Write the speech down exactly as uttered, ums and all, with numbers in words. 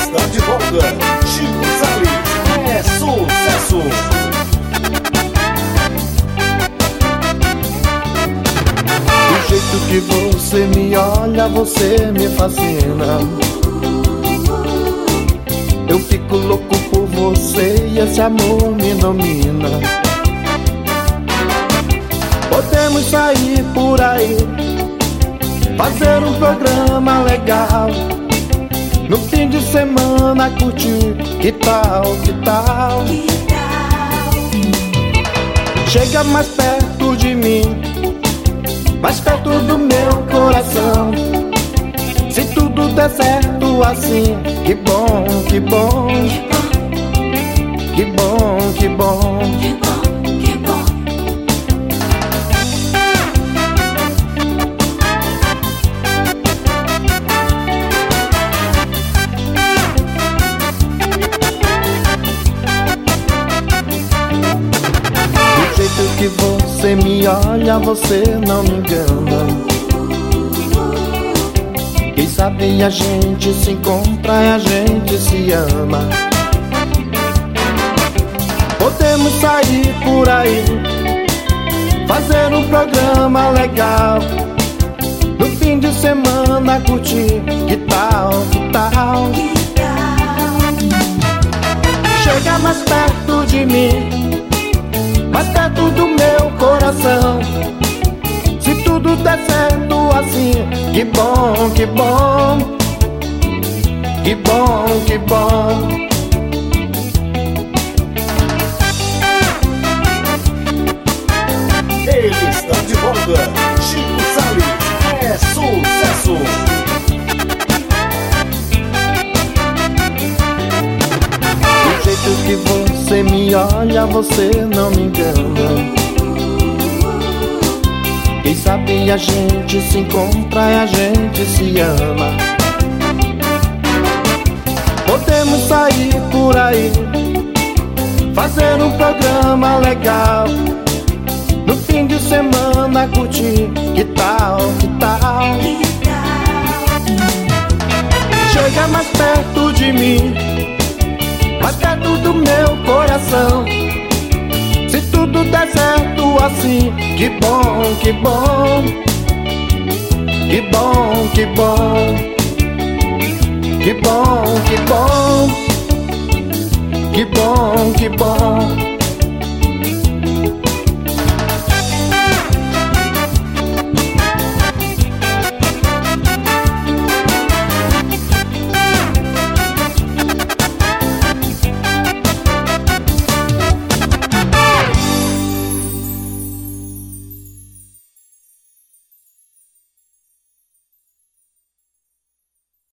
está de volta. Chico Salles é sucesso. Do jeito que você me olha, você me fascina. Eu fico louco por você e esse amor me domina. Podemos sair por aí, fazer um programa legal, no fim de semana curtir, que tal, que tal? Chega mais perto de mim, mais perto do meu coração. Se tudo der certo assim, que bom, que bom, que bom, que bom. Do jeito que você me olha, você não me engana. Quem sabe a gente se encontra e a gente se ama. Podemos sair por aí, fazer um programa legal, no fim de semana curtir, que tal, que tal? Chega mais perto de mim, mais perto do meu coração. Se tudo der certo assim, que bom, que bom, que bom, que bom. Ele está de volta. Chico Salles é sucesso. Do jeito que você me olha, você não me engana. Quem sabe a gente se encontra e a gente se ama. Podemos sair por aí, fazer um programa legal, no fim de semana curtir, que tal, que tal? Chega mais perto de mim, mais perto do meu coração. Se tudo der certo assim, que bom, que bom, que bom, que bom, que bom, que bom, que bom, que bom.